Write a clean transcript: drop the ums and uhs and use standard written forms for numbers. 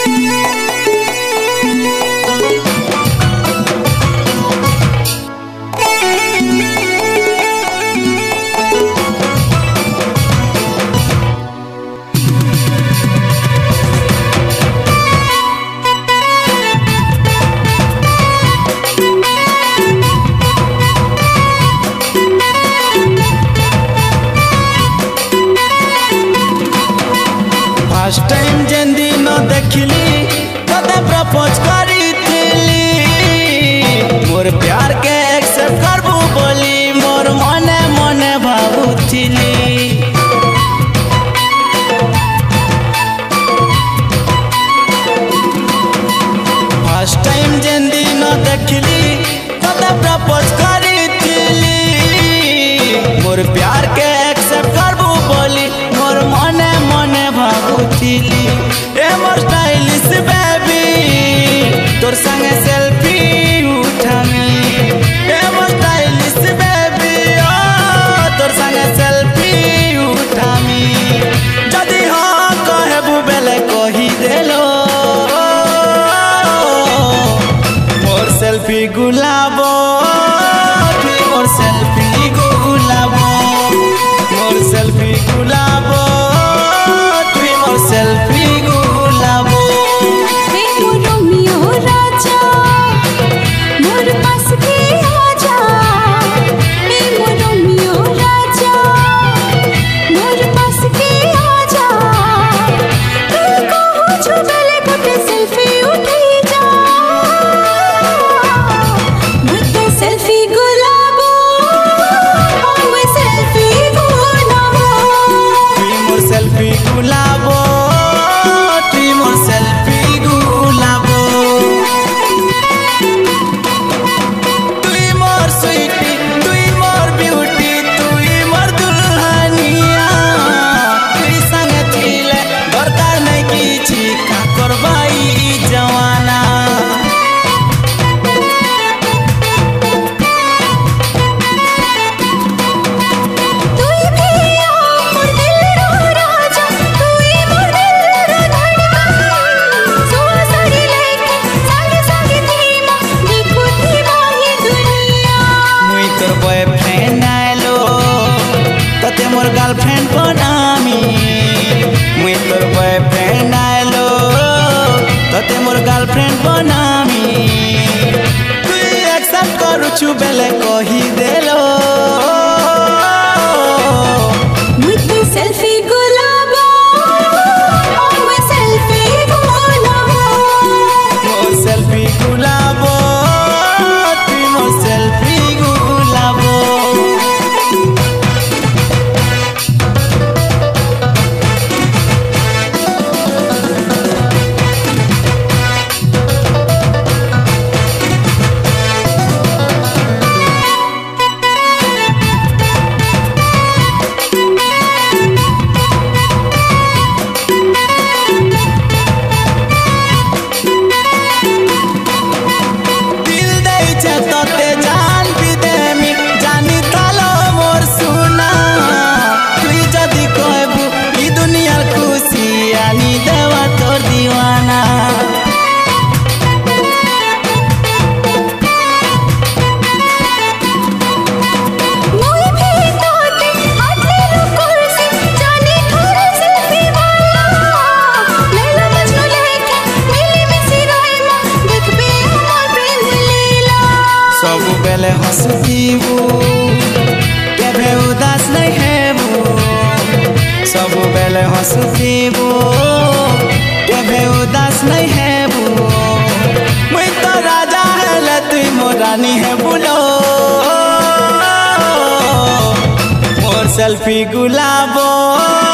First time जेन दिन देखली तते प्रपोज करी मोर प्यार के एक्सेप्ट करबू बोली मोर मने मने भाबुथिली। फर्स्ट टाइम जेन दिन देखली तते प्रपोज करी मोर प्यार के एक्सेप्ट करबू बोली मोर मने मने भाबुथिली। ए मोर स्टाइलिश बेबी तोर संगे सेल्फी उठामी। ए मोर स्टाइलिश बेबी ओ तोर संगे सेल्फी उठामी। जदि हाँ कहबू बेले कही देलो मोर सेल्फी गुलाबो मोर सेल्फी गुलाबो मोर सेल्फी गुलाबो मोर सेल्फी गुलाबो। रोमियो राजा मोर पास के आजा। रोमियो राजा मोर पास के आजा। तू कहू छुबले गोटे सेल्फी उठई जा। मुझे सेल्फी गुलाबो ओए सेल्फी गुलाबो। तुई मोर सेल्फी गुलाबो तुई मोर सेल्फी गुलाबो। तुई मोर स्वीटी तुई मोर ब्यूटी तुई मोर दुल्हनिया। तुई संगे थिले दरकार नहीं किछि का करबाई जवाना। तुई भी मोर दिल रो राजा। तुई मोर दिल रो धड़कन। सुआ साड़ी लेके संगे संगे धीमा देखू धीमा ही दुनिया। मुई तोर बॉयफ्रेंड आइलो तते मोर गर्लफ्रेंड बनामी। मुई तोर बॉयफ्रेंड आइलो तते मोर गर्लफ्रेंड बनामी। तुई एक्सेप्ट करूछु बेले कही देलो मुझे सेल्फी गुलाबो ओए सेल्फी गुलाबो। मोर सेल्फी गुलाबो तुई मोर सेल्फी गुलाबो। दिल दै छे तते जान भी देमी जानी थालो मोर सुना। तुई जदि कहबू ई दुनियार खुशी आनी देवा तोर दीवाना। मुई भी तोते हाथे रो कुर्सी जाने थोड़े सेल्फी वाला। लैला मजनू लेके मिली मिसी रोइमा देखबे हमर प्रेम लीला। सब बेले हंसतीबू केबे उदास नहीं हेबू। सब बेले हंसतीबू केबे उदास नहीं हेबू। मुई तो राजा हेले तुई मोर रानी हेबू लो। मोर सेल्फी गुलाबो